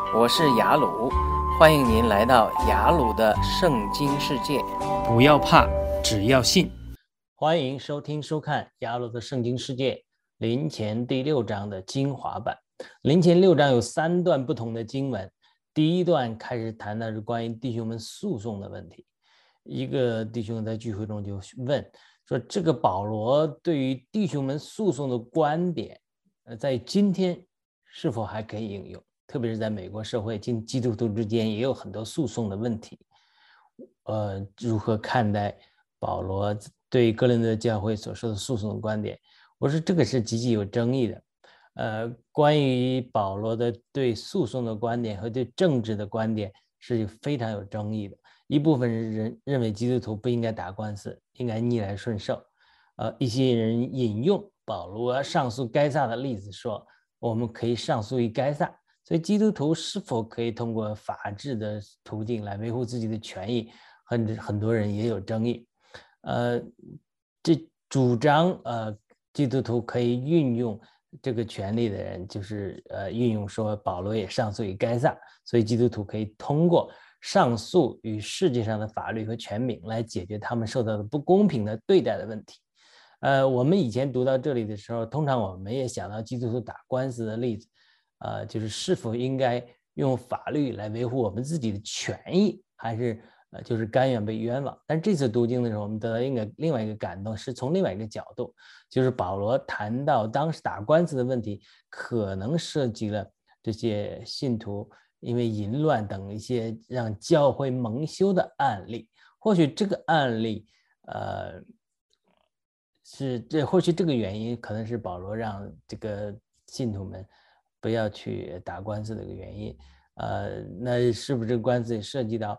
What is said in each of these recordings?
我是雅鲁，欢迎您来到雅鲁的圣经世界。 不要怕，只要信。 欢迎收听收看雅鲁的圣经世界林前第6章的精华版。林前6章有3段不同的经文，第一段开始谈的是关于弟兄们诉讼的问题。一个弟兄在聚会中就问说，这个保罗对于弟兄们诉讼的观点在今天是否还可以应用，特别是在美国社会基督徒之间也有很多诉讼的问题，如何看待保罗对哥林多教会所说的诉讼的观点？我说这个是极其有争议的。关于保罗的对诉讼的观点和对政治的观点是非常有争议的。一部分人认为基督徒不应该打官司，应该逆来顺受。一些人引用保罗上诉该撒的例子说，我们可以上诉于该撒，所以基督徒是否可以通过法治的途径来维护自己的权益，很多人也有争议。这主张基督徒可以运用这个权利的人，就是运用说保罗也上诉于该撒，所以基督徒可以通过上诉与世界上的法律和权柄来解决他们受到的不公平的对待的问题。我们以前读到这里的时候，通常我们也想到基督徒打官司的例子，就是是否应该用法律来维护我们自己的权益，还是就是甘愿被冤枉。但这次读经的时候，我们得到另外一个感动，是从另外一个角度，就是保罗谈到当时打官司的问题，可能涉及了这些信徒因为淫乱等一些让教会蒙羞的案例。或许这个案例或许这个原因可能是保罗让这个信徒们不要去打官司的一个原因。那是不是这个官司也涉及到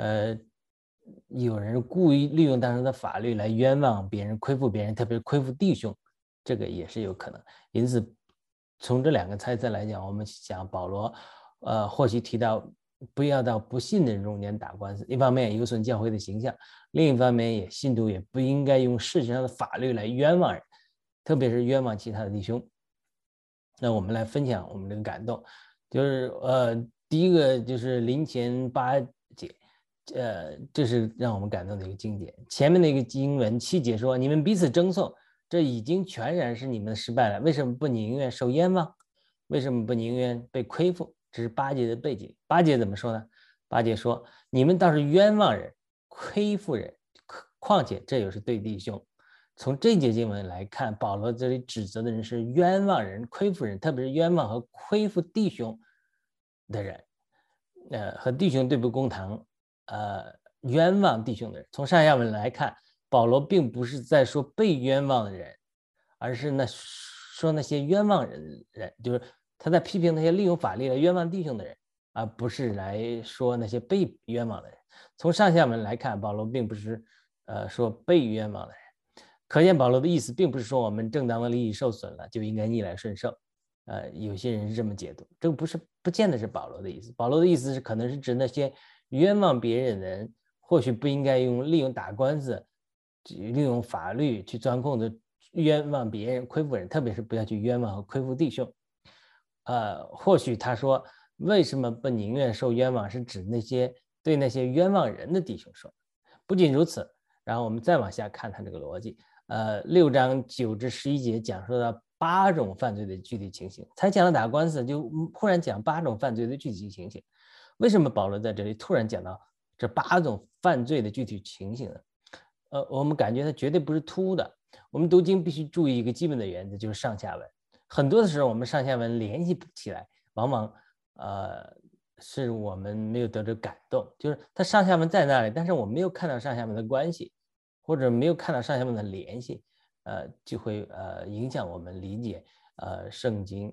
有人故意利用当时的法律来冤枉别人、亏负别人，特别是亏负弟兄，这个也是有可能。因此从这2个猜测来讲，我们想保罗或许提到不要到不信的人中间打官司，一方面有损教会的形象，另一方面信徒也不应该用世界上的法律来冤枉人，特别是冤枉其他的弟兄。那我们来分享我们这个感动，就是第一个就是林前8节，这是让我们感动的一个经节。前面的一个经文7节说，你们彼此争讼，这已经全然是你们的失败了，为什么不宁愿受冤枉？为什么不宁愿被亏负？这是8节的背景。8节怎么说呢？8节说，你们倒是冤枉人、亏负人，况且这又是对弟兄。从这节经文来看，保罗这里指责的人是冤枉人、亏负人，特别是冤枉和亏负弟兄的人，和弟兄对簿公堂，冤枉弟兄的人。从上下文来看，保罗并不是在说被冤枉的人，而是说那些冤枉人，就是他在批评那些利用法律来冤枉弟兄的人，而不是来说那些被冤枉的人。从上下文来看，保罗并不是说被冤枉的人。可见保罗的意思并不是说我们正当的利益受损了就应该逆来顺受。有些人是这么解读，这个不见得是保罗的意思。保罗的意思是可能是指那些冤枉别人的人，或许不应该利用打官司、利用法律去钻空子冤枉别人、亏负人，特别是不要去冤枉和亏负弟兄。或许他说为什么不宁愿受冤枉，是指对那些冤枉人的弟兄说。不仅如此，然后我们再往下看他这个逻辑。6章9至11节讲述到8种犯罪的具体情形，才讲了打官司，就忽然讲8种犯罪的具体情形。为什么保罗在这里突然讲到这8种犯罪的具体情形呢？我们感觉它绝对不是突兀的。我们读经必须注意一个基本的原则，就是上下文。很多的时候我们上下文联系不起来，往往是我们没有得到感动，就是它上下文在那里，但是我没有看到上下文的关系，或者没有看到上下文的联系，就会影响我们理解圣经。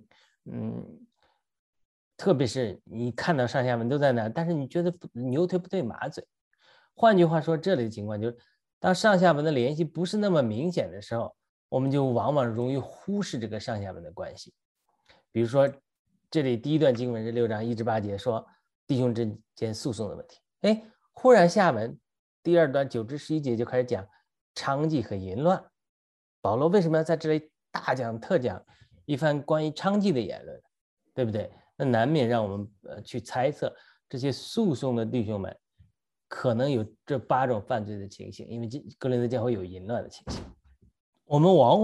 特别是你看到上下文都在那，但是你觉得牛腿不对马嘴。换句话说，这里的情况就是，当上下文的联系不是那么明显的时候，我们就往往容易忽视这个上下文的关系。比如说，这里第一段经文是6章1至8节，说弟兄之间诉讼的问题。忽然下文第2段9至11节就开始讲娼妓和淫乱。保罗为什么要在这里大讲特讲一番关于娼妓的言论？对不对？ 那难免让我们去猜测这些诉讼的弟兄们可能有这8种犯罪的情形，因为哥林多教会有淫乱的情形。我们往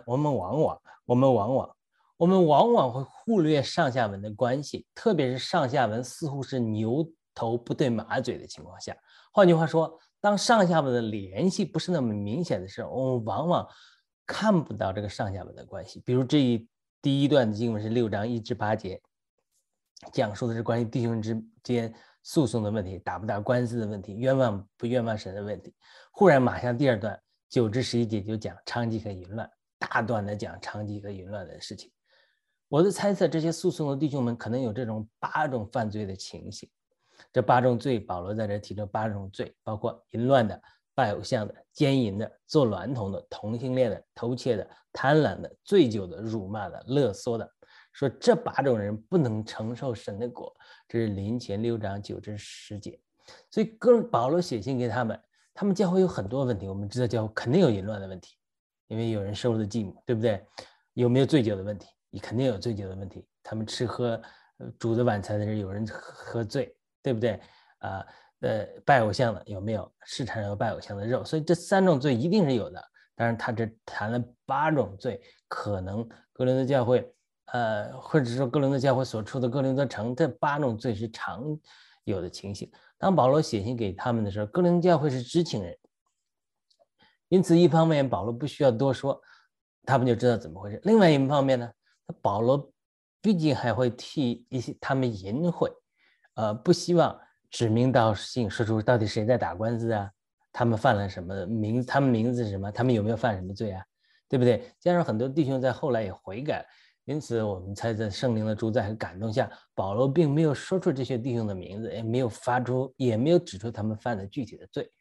往会忽略上下文的关系，特别是上下文似乎是牛头不对马嘴的情况下。换句话说，当上下文的联系不是那么明显的时候，我们往往看不到这个上下文的关系。比如第一段的经文是6章1至8节，讲述的是关于弟兄之间诉讼的问题，打不打官司的问题，冤枉不冤枉神的问题。忽然马上第2段9至11节就讲娼妓和淫乱，大段的讲娼妓和淫乱的事情。我的猜测，这些诉讼的弟兄们可能有这种8种犯罪的情形。这8种罪，保罗在这提出8种罪，包括淫乱的、拜偶像的、奸淫的、做娈童的、同性恋的、偷窃的、贪婪的、醉酒的、辱骂的、勒索的。说这8种人不能承受神的果，这是林前6章9至10节。所以保罗写信给他们教会有很多问题。我们知道教会肯定有淫乱的问题，因为有人收了继母，对不对？有没有醉酒的问题？你肯定有醉酒的问题。他们吃喝主的晚餐的时候，有人喝醉，对不对？拜偶像的有没有？市场上有拜偶像的肉，所以这3种罪一定是有的。当然，他这谈了8种罪，可能哥林多教会，或者说哥林多教会所处的哥林多城，这8种罪是常有的情形。当保罗写信给他们的时候，哥林多教会是知情人，因此一方面保罗不需要多说，他们就知道怎么回事。另外一方面呢，保罗毕竟还会替他们淫秽，不希望指名道姓说出到底谁在打官司啊，他们犯了什么名，他们名字是什么，他们有没有犯什么罪啊，对不对？加上很多弟兄在后来也悔改，因此我们猜在圣灵的主宰和感动下，保罗并没有说出这些弟兄的名字，也没有指出他们犯的具体的罪。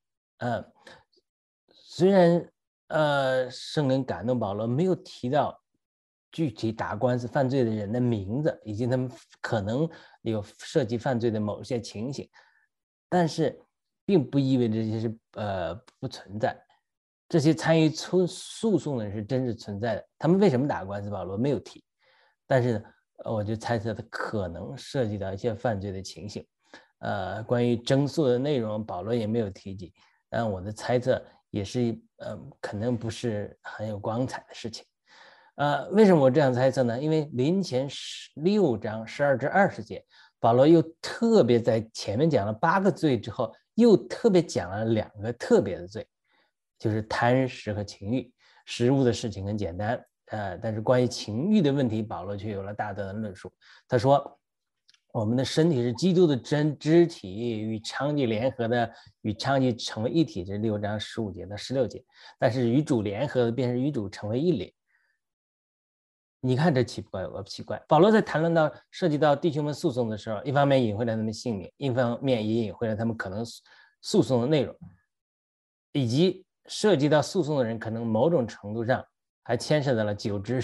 虽然圣灵感动保罗没有提到具体打官司犯罪的人的名字，以及他们可能有涉及犯罪的某些情形，但是并不意味着这些是不存在。这些参与诉讼的人是真实存在的。他们为什么打官司，保罗没有提，但是我就猜测他可能涉及到一些犯罪的情形。关于争诉的内容，保罗也没有提及，但我的猜测也是可能不是很有光彩的事情。为什么我这样猜测呢？因为林前6章12至20节，保罗又特别在前面讲了8个罪之后，又特别讲了2个特别的罪，就是贪食和情欲。食物的事情很简单，但是关于情欲的问题，保罗却有了大胆的论述。他说，我们的身体是基督的肢体，与娼妓联合的，与娼妓成为一体，这是6章15节到16节。但是与主联合的，便是与主成为一灵。你看这奇怪不奇怪？保罗在谈论到涉及到弟兄们诉讼的时候，一方面隐晦了他们姓名，一方面也隐晦了他们可能诉讼的内容，以及涉及到诉讼的人可能某种程度上还牵涉到了9至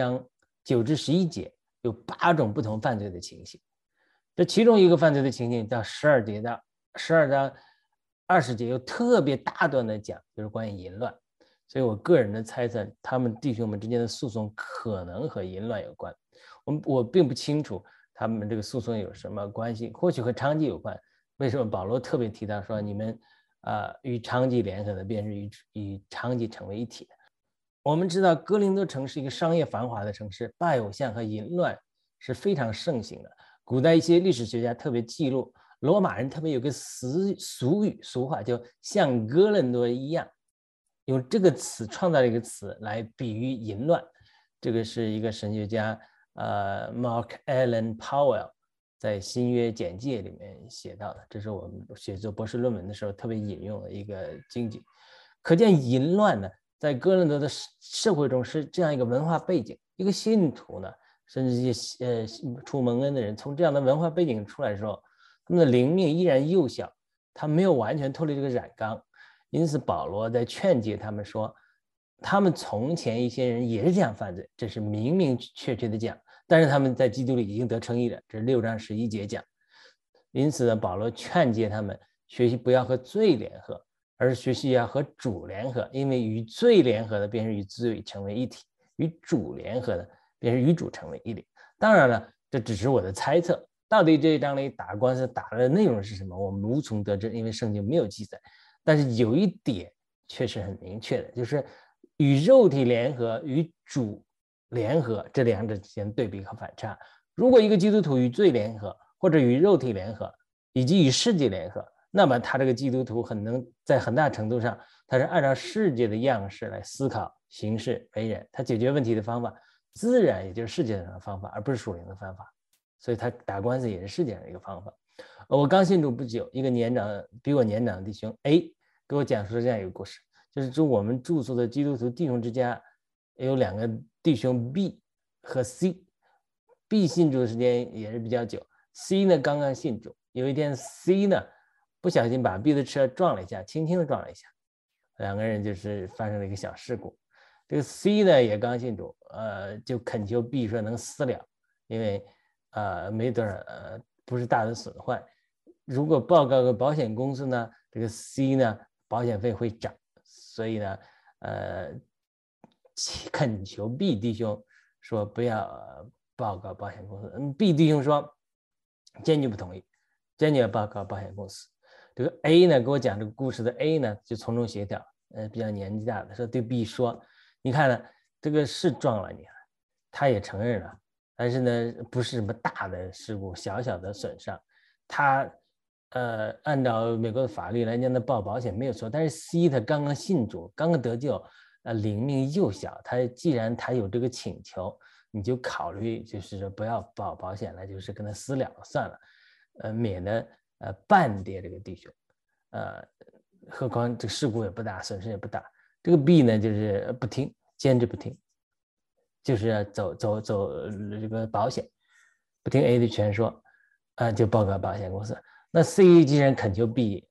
11节，有8种不同犯罪的情形。这其中一个犯罪的情形到12节到12章20节，又特别大段的讲，就是关于淫乱。所以我个人的猜测，他们弟兄们之间的诉讼可能和淫乱有关。我并不清楚他们这个诉讼有什么关系，或许和娼妓有关。为什么保罗特别提到说你们与娼妓联合的，便是与娼妓成为一体的？我们知道哥林多城是一个商业繁华的城市，拜偶像和淫乱是非常盛行的。古代一些历史学家特别记录，罗马人特别有个俗话，就像哥伦多一样，用这个词创造了一个词来比喻淫乱。这个是一个神学家Mark Allen Powell 在新约简介里面写到的，这是我们写作博士论文的时候特别引用的一个经句。可见淫乱呢，在哥伦多的社会中是这样一个文化背景。一个信徒呢，甚至一些出蒙恩的人，从这样的文化背景出来的时候，他们的灵命依然幼小，他没有完全脱离这个染缸。因此保罗在劝诫他们说，他们从前一些人也是这样犯罪，这是明明确确的讲，但是他们在基督里已经得称义了，这是6章11节讲。因此呢，保罗劝诫他们学习不要和罪联合，而是学习要和主联合，因为与罪联合的便是与罪成为一体，与主联合的便是与主成为一灵。当然了， 这只是我的猜测。到底这一章里打官司打的内容是什么，我们无从得知，因为圣经没有记载。但是有一点确实很明确的，就是与肉体联合与主联合这两者之间对比和反差。如果一个基督徒与罪联合，或者与肉体联合，以及与世界联合，那么他这个基督徒在很大程度上，他是按照世界的样式来思考、行事、为人，他解决问题的方法自然也就是世界上的方法，而不是属灵的方法。所以他打官司也是世界上的一个方法。我刚信主不久，一个比我年长的弟兄 A 给我讲述了这样一个故事，就是我们住宿的基督徒弟兄之家有两个弟兄 B 和 C。B 信主的时间也是比较久， C 呢刚刚信主。有一天 C 呢不小心把 B 的车撞了一下，轻轻的撞了一下，两个人就是发生了一个小事故。这个 C 呢也刚信主，就恳求 B 说能私了，因为没多少不是大的损坏。如果报告给保险公司呢，这个 C 呢保险费会涨，所以呢恳求 B 弟兄说不要报告保险公司。B 弟兄说坚决不同意，坚决要报告保险公司。这个 A 呢给我讲这个故事的 A 呢就从中协调，比较年纪大的，说对 B 说，你看呢这个是撞了你，他也承认了，但是呢不是什么大的事故，小小的损伤，他按照美国的法律来讲，那报保险没有错。但是 C 他刚刚信主，刚刚得救，灵命幼小，既然他有这个请求，你就考虑就是说不要报保险了，就是跟他私了算了，免得半跌这个弟兄，何况这个事故也不大，损失也不大。这个 B 呢就是不听，坚持不听，就是要走这个保险，不听 A 的劝说，就报告保险公司。那 C 既然恳求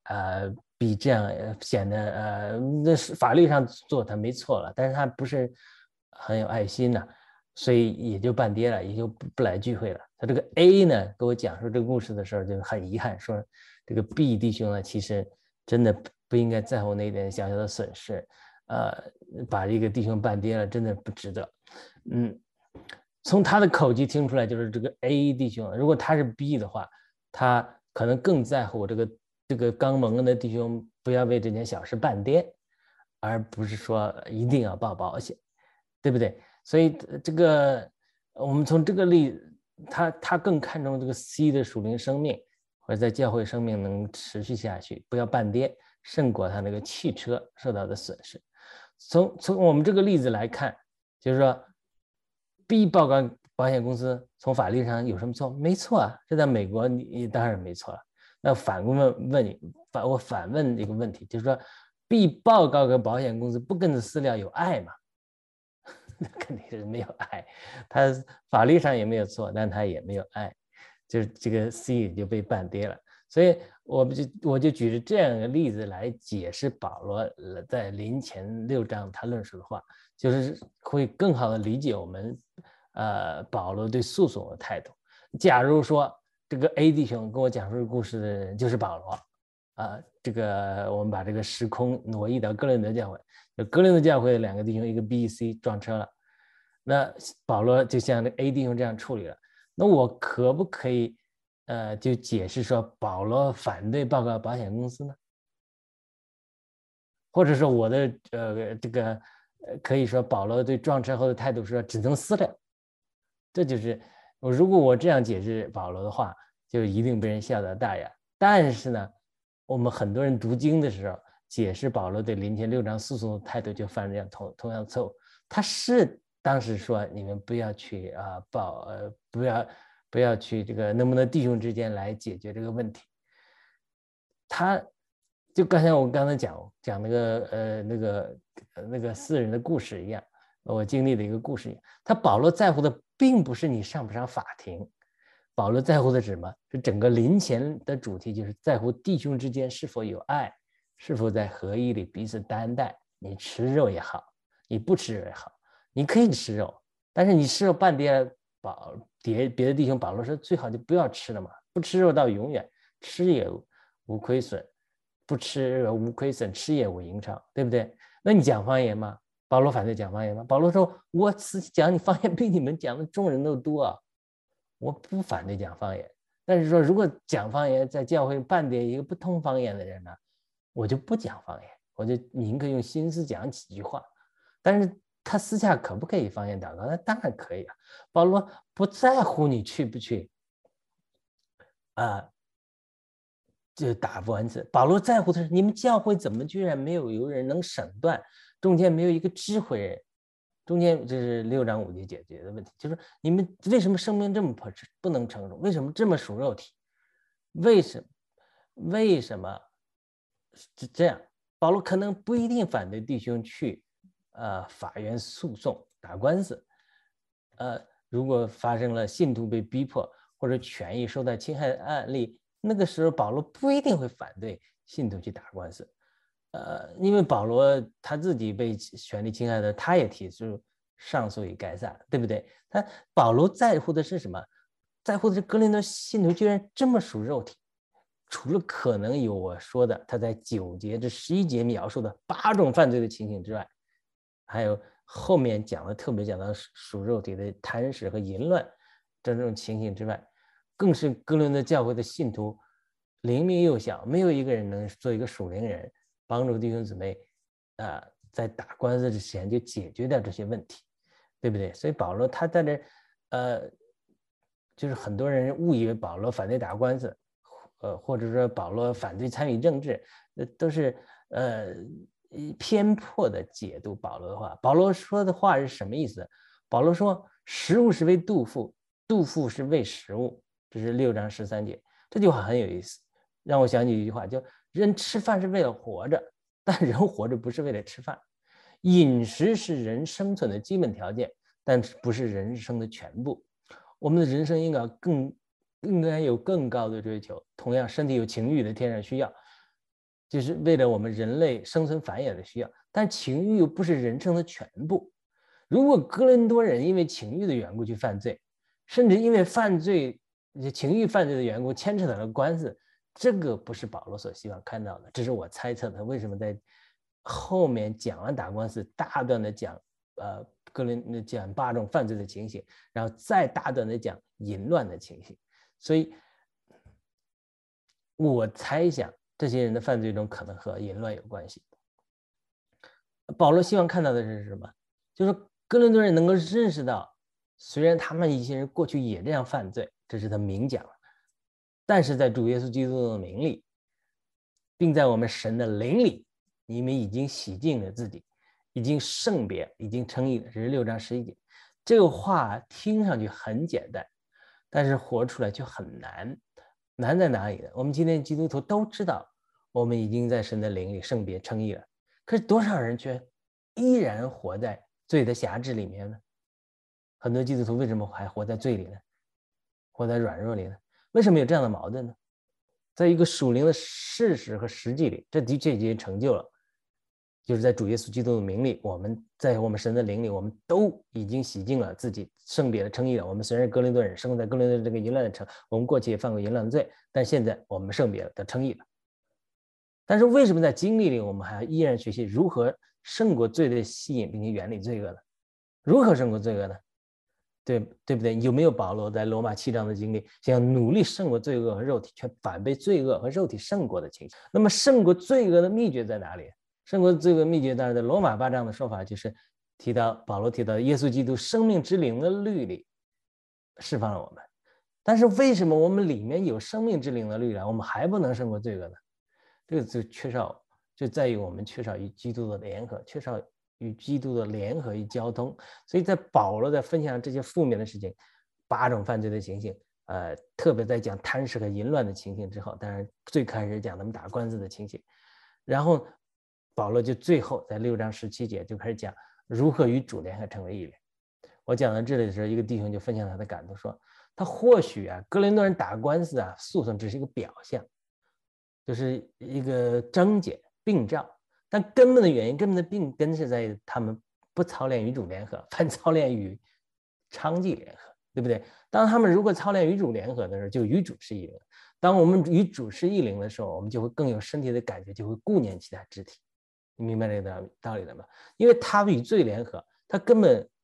B 这样显得那法律上做他没错了，但是他不是很有爱心呢，所以也就半跌了，也就不来聚会了。他这个 A 呢给我讲述这个故事的时候就很遗憾，说这个 B 弟兄呢其实真的不应该在乎那点小小的损失，把这个弟兄半跌了，真的不值得。从他的口气听出来，就是这个 A 弟兄，如果他是 B 的话，他可能更在乎这个刚蒙恩的弟兄不要为这件小事半跌，而不是说一定要报保险，对不对？所以这个我们从这个例子，他更看重这个 C 的属灵生命，或者在教会生命能持续下去，不要半跌，胜过他那个汽车受到的损失。从我们这个例子来看，就是说 B 报告保险公司从法律上有什么错？没错啊，这在美国你当然没错了。那我反问这个问题，就是说 B 报告给保险公司不跟着私了有爱吗？那肯定是没有爱，他法律上也没有错，但他也没有爱，就是这个 C 就被半跌了。所以我就举着这样一个例子来解释保罗在临前6章他论述的话，就是会更好的理解我们保罗对诉讼的态度。假如说这个 A 弟兄跟我讲述故事的人就是保罗这个我们把这个时空挪移到哥林多教会，哥林多教会的两个弟兄，一个 B、C 撞车了，那保罗就像这 A 弟兄这样处理了，那我可不可以就解释说保罗反对报告保险公司呢？或者说我的这个可以说保罗对撞车后的态度是说只能私了，这就是如果我这样解释保罗的话，就一定被人笑倒大牙。但是呢，我们很多人读经的时候解释保罗对临前6章诉讼的态度就犯了这样同样错误。他是当时说你们不要去不要去这个能不能弟兄之间来解决这个问题。他就我刚才讲那个4人的故事一样，我经历的一个故事一样。保罗在乎的并不是你上不上法庭，保罗在乎的是什么？是整个临前的主题，就是在乎弟兄之间是否有爱，是否在合一里彼此担待。你吃肉也好，你不吃肉也好，你可以吃肉，但是你吃肉半跌了，别的弟兄保罗说最好就不要吃了嘛，不吃肉到永远，吃也无亏损，不吃无亏损，吃也无盈偿，对不对？那你讲方言吗？保罗反对讲方言吗？保罗说我讲你方言比你们讲的众人都多啊， 我不反对讲方言，但是说如果讲方言在教会半点一个不通方言的人呢，我就不讲方言，我就宁可用心思讲几句话。但是他私下可不可以方言祷告？那当然可以啊。保罗不在乎你去不去就打官司。保罗在乎的是你们教会怎么居然没有人能审断，中间没有一个智慧人。中间这是6章5节解决的问题，就是你们为什么生命这么不能成熟？为什么这么属肉体？为什么是这样？保罗可能不一定反对弟兄去法院诉讼打官司，如果发生了信徒被逼迫或者权益受到侵害的案例，那个时候保罗不一定会反对信徒去打官司。因为保罗他自己被权力侵害的，他也提出上诉于该撒，对不对？保罗在乎的是什么？在乎的是哥林多信徒居然这么属肉体。除了可能有我说的他在9节至11节描述的8种犯罪的情形之外，还有后面特别讲到属肉体的贪食和淫乱这种情形之外，更是哥林多教会的信徒灵命幼小，没有一个人能做一个属灵人，帮助弟兄姊妹在打官司之前就解决掉这些问题，对不对？所以保罗他在这就是很多人误以为保罗反对打官司，或者说保罗反对参与政治，都是偏颇的解读保罗的话。保罗说的话是什么意思？保罗说食物是为肚腹，肚腹是为食物，这是6章13节。这句话很有意思，让我想起一句话，叫人吃饭是为了活着，但人活着不是为了吃饭。饮食是人生存的基本条件，但不是人生的全部。我们的人生应该有更高的追求。同样，身体有情欲的天然需要，就是为了我们人类生存繁衍的需要，但情欲又不是人生的全部。如果哥林多人因为情欲的缘故去犯罪，甚至因为情欲犯罪的缘故牵扯到了官司，这个不是保罗所希望看到的。这是我猜测的。为什么在后面讲完打官司，大段的讲讲8种犯罪的情形，然后再大段的讲淫乱的情形？所以我猜想这些人的犯罪中可能和淫乱有关系。保罗希望看到的是什么？就是哥林多人能够认识到，虽然他们一些人过去也这样犯罪，这是他明讲了，但是在主耶稣基督的名里，并在我们神的灵里，你们已经洗净了自己，已经圣别，已经称义了。这是6章11节。这个话听上去很简单，但是活出来就很难。难在哪里呢？我们今天基督徒都知道，我们已经在神的灵里圣别称义了，可是多少人却依然活在罪的辖制里面呢？很多基督徒为什么还活在罪里呢？活在软弱里呢？为什么有这样的矛盾呢？在一个属灵的事实和实际里，这的确已经成就了，就是在主耶稣基督的名里，我们在我们神的灵里，我们都已经洗净了自己，圣别了，称义了。我们虽然是哥林多人，生在哥林多这个淫乱的城，我们过去也犯过淫乱的罪，但现在我们圣别了，得称义了。但是为什么在经历里，我们还依然学习如何胜过罪的吸引，并且远离罪恶呢？如何胜过罪恶呢？对不对？有没有保罗在罗马7章的经历，想努力胜过罪恶和肉体，却反被罪恶和肉体胜过的情形？那么胜过罪恶的秘诀在哪里？胜过罪恶秘诀，当然在罗马8章的说法就是保罗提到耶稣基督生命之灵的律里释放了我们。但是为什么我们里面有生命之灵的律了，我们还不能胜过罪恶呢？这个就在于我们缺少与基督的联合，缺少与基督的联合与交通。所以在保罗在分享这些负面的事情，8种犯罪的情形，特别在讲贪食和淫乱的情形之后，当然最开始讲他们打官司的情形，然后保罗就最后在6章17节就开始讲如何与主联合成为一人。我讲到这里的时候，一个弟兄就分享他的感动，说他或许哥林多人打官司诉讼只是一个表象，就是一个症结病灶，但根本的原因，根本的病根是在于他们不操练与主联合，反操练与娼妓联合，对不对？当他们如果操练与主联合的时候，就与主是一灵。当我们与主是一灵的时候，我们就会更有身体的感觉，就会顾念其他肢体。你明白这个道理了吗？因为他与罪联合，他根本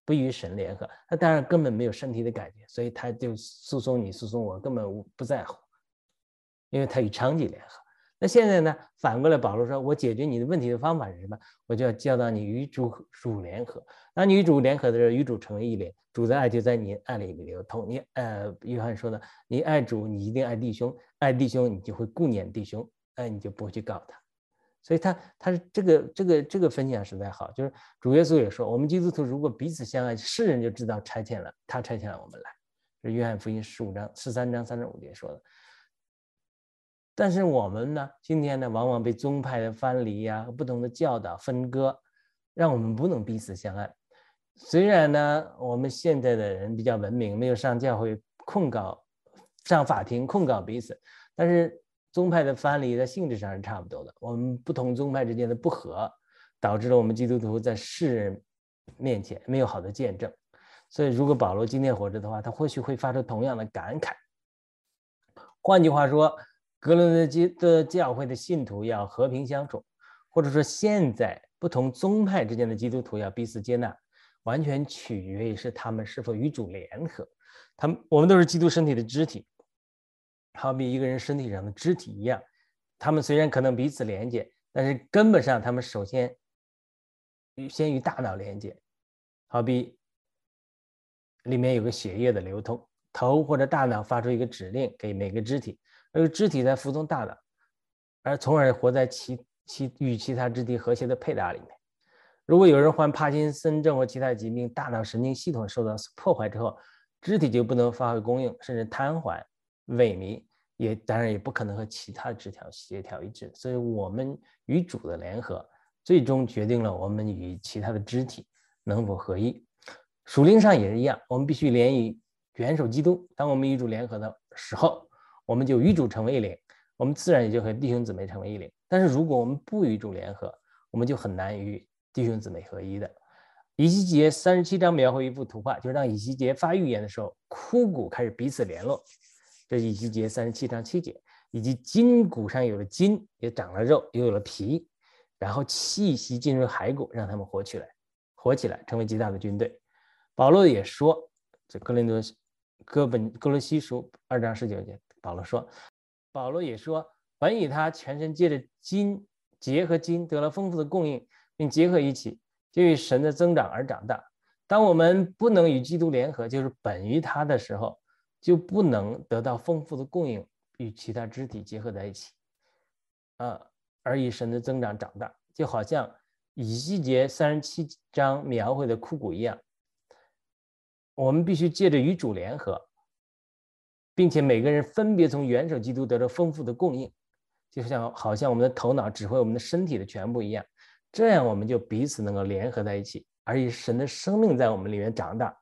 不与神联合，他当然根本没有身体的感觉，所以他就诉讼你诉讼我，根本不在乎，因为他与娼妓联合。那现在呢，反过来保罗说，我解决你的问题的方法是什么？我就要教导你与主联合。当你与主联合的时候，与主成为一联，主的爱就在你爱里流通。约翰说的，你爱主，你一定爱弟兄，爱弟兄你就会顾念弟兄，你就不会去告他。所以他是这个分享实在好，就是主耶稣也说，我们基督徒如果彼此相爱，世人就知道他差遣了我们来。是约翰福音13章35节说的。但是我们呢，今天呢，往往被宗派的藩篱呀、不同的教导分割，让我们不能彼此相爱。虽然呢，我们现在的人比较文明，没有上教会上法庭控告彼此，但是宗派的藩篱的性质上是差不多的。我们不同宗派之间的不和，导致了我们基督徒在世人面前没有好的见证。所以，如果保罗今天活着的话，他或许会发出同样的感慨。换句话说，哥伦的教会的信徒要和平相处，或者说现在不同宗派之间的基督徒要彼此接纳，完全取决于是他们是否与主联合。我们都是基督身体的肢体，好比一个人身体上的肢体一样，他们虽然可能彼此连接，但是根本上他们首先与大脑连接，好比里面有个血液的流通，头或者大脑发出一个指令给每个肢体，而肢体在服从大脑，从而活在与其他肢体和谐的配搭里面。如果有人患帕金森症或其他疾病，大脑神经系统受到破坏之后，肢体就不能发挥功用，甚至瘫痪、萎靡，当然也不可能和其他肢体协调一致。所以我们与主的联合，最终决定了我们与其他的肢体能否合一。属灵上也是一样，我们必须联于元首基督。当我们与主联合的时候，我们就与主成为一灵，我们自然也就和弟兄姊妹成为一灵。但是如果我们不与主联合，我们就很难与弟兄姊妹合一的。以西结37章描绘一幅图画，就是当以西结发预言的时候，枯骨开始彼此联络，这是以西结37章7节，以及筋骨上有了筋，也长了肉，又有了皮，然后气息进入骸骨，让他们活起来，成为极大的军队。保罗也说，这哥罗西书2章19节，保罗也说，本以他全身借着结和筋得了丰富的供应，并结合一起，就与神的增长而长大。当我们不能与基督联合，就是本于他的时候，就不能得到丰富的供应，与其他肢体结合在一起，而以神的增长长大，就好像以西结37章描绘的枯骨一样。我们必须借着与主联合，并且每个人分别从元首基督得到丰富的供应，就好像我们的头脑指挥我们的身体的全部一样，这样我们就彼此能够联合在一起，而以神的生命在我们里面长大，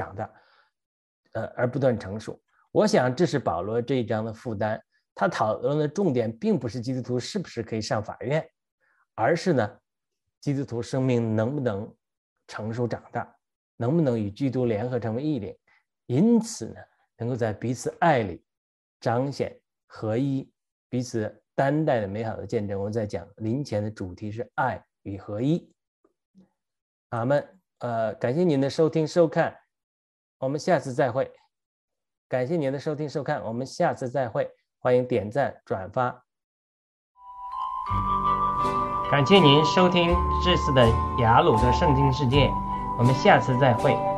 而不断成熟。我想这是保罗这一章的负担，他讨论的重点并不是基督徒是不是可以上法院，而是呢，基督徒生命能不能成熟长大，能不能与基督联合成为一灵，因此呢，能够在彼此爱里彰显合一，彼此担待的美好的见证。我在讲灵前的主题是爱与合一。阿们。感谢您的收听收看，我们下次再会。感谢您的收听收看，我们下次再会。欢迎点赞转发。 感谢您收听这次的雅鲁的圣经世界，我们下次再会。